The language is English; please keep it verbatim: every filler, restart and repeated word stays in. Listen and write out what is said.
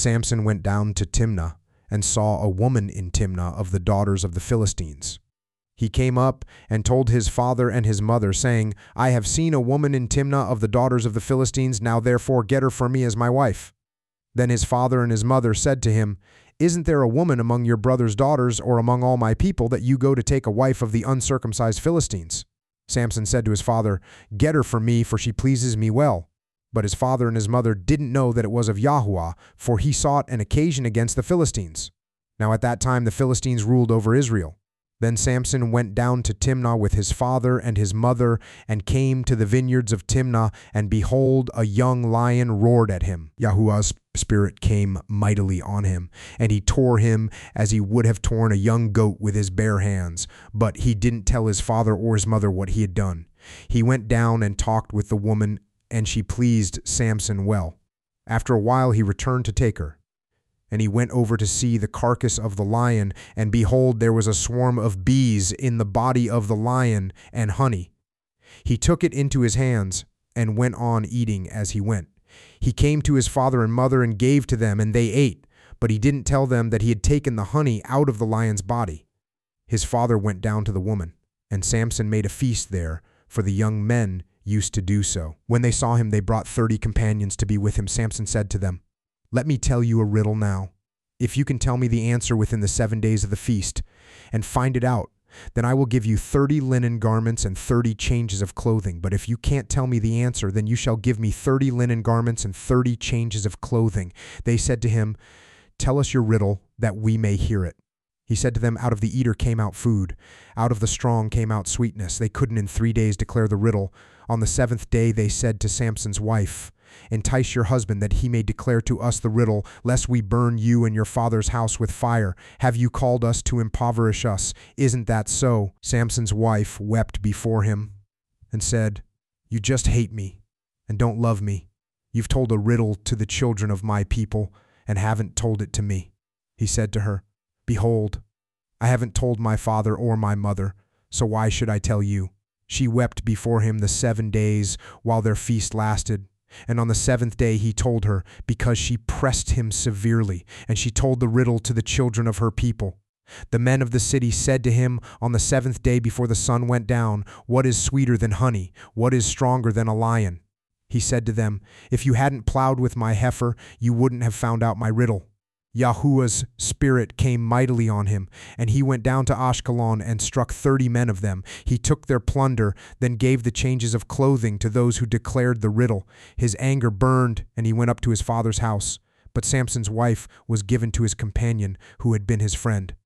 Samson went down to Timnah and saw a woman in Timnah of the daughters of the Philistines. He came up and told his father and his mother, saying, I have seen a woman in Timnah of the daughters of the Philistines, now therefore get her for me as my wife. Then his father and his mother said to him, Isn't there a woman among your brother's daughters or among all my people that you go to take a wife of the uncircumcised Philistines? Samson said to his father, Get her for me, for she pleases me well. But his father and his mother didn't know that it was of Yahuwah, for he sought an occasion against the Philistines. Now at that time the Philistines ruled over Israel. Then Samson went down to Timnah with his father and his mother, and came to the vineyards of Timnah, and behold, a young lion roared at him. Yahuwah's spirit came mightily on him, and he tore him as he would have torn a young goat with his bare hands. But he didn't tell his father or his mother what he had done. He went down and talked with the woman, and she pleased Samson well. After a while he returned to take her. And he went over to see the carcass of the lion, and behold, there was a swarm of bees in the body of the lion, and honey. He took it into his hands, and went on eating as he went. He came to his father and mother, and gave to them, and they ate. But he didn't tell them that he had taken the honey out of the lion's body. His father went down to the woman, and Samson made a feast there, for the young men used to do so. When they saw him, they brought thirty companions to be with him. Samson said to them, Let me tell you a riddle now. If you can tell me the answer within the seven days of the feast, and find it out, then I will give you thirty linen garments and thirty changes of clothing. But if you can't tell me the answer, then you shall give me thirty linen garments and thirty changes of clothing. They said to him, Tell us your riddle, that we may hear it. He said to them, Out of the eater came out food. Out of the strong came out sweetness. They couldn't in three days declare the riddle. On the seventh day they said to Samson's wife, Entice your husband, that he may declare to us the riddle, lest we burn you and your father's house with fire. Have you called us to impoverish us? Isn't that so? Samson's wife wept before him and said, You just hate me and don't love me. You've told a riddle to the children of my people and haven't told it to me. He said to her, Behold, I haven't told my father or my mother, so why should I tell you? She wept before him the seven days while their feast lasted. And on the seventh day he told her, because she pressed him severely, and she told the riddle to the children of her people. The men of the city said to him on the seventh day before the sun went down, What is sweeter than honey? What is stronger than a lion? He said to them, If you hadn't plowed with my heifer, you wouldn't have found out my riddle. Yahuwah's spirit came mightily on him, and he went down to Ashkelon and struck thirty men of them. He took their plunder, then gave the changes of clothing to those who declared the riddle. His anger burned, and he went up to his father's house. But Samson's wife was given to his companion, who had been his friend.